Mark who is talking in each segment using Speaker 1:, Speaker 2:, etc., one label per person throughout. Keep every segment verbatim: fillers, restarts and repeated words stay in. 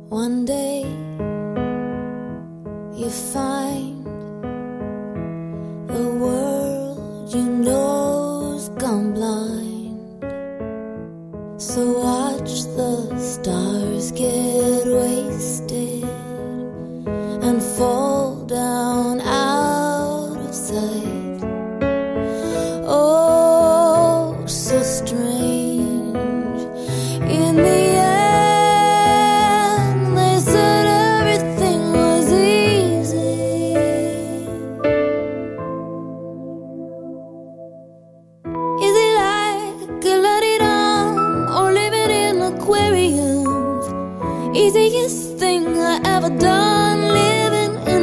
Speaker 1: One day you find the world you know's gone blind. So watch the stars get wasted and fall down out of sight. Oh, so strange. In the end, they said everything was easy. Easy like a la-di-dum, or living in aquariums. Easiest thing I ever done, living in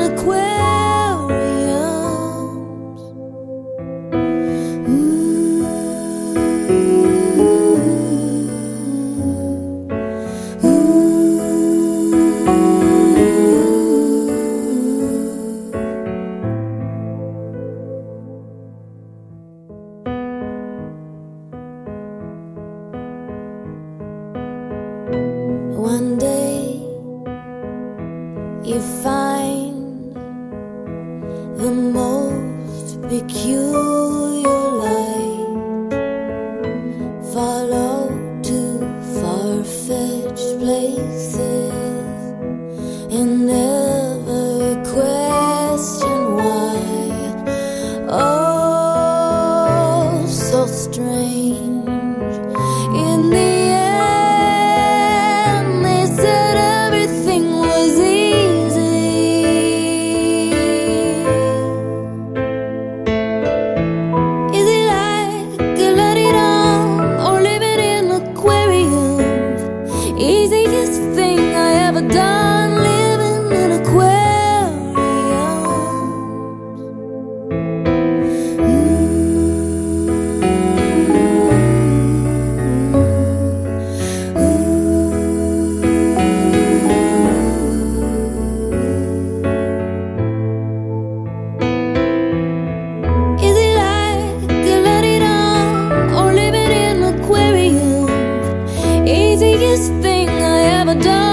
Speaker 1: aquariums. Ooh, one day you find the most peculiar light, follow to far-fetched places and never question why. Oh, so strange. In the end, they said everything was easy. Easy like a la-di-dum, or living in aquariums. Easiest thing I ever done, living in aquariums. Easy like a la-di-dum, or living in aquariums. Easiest thing I ever done.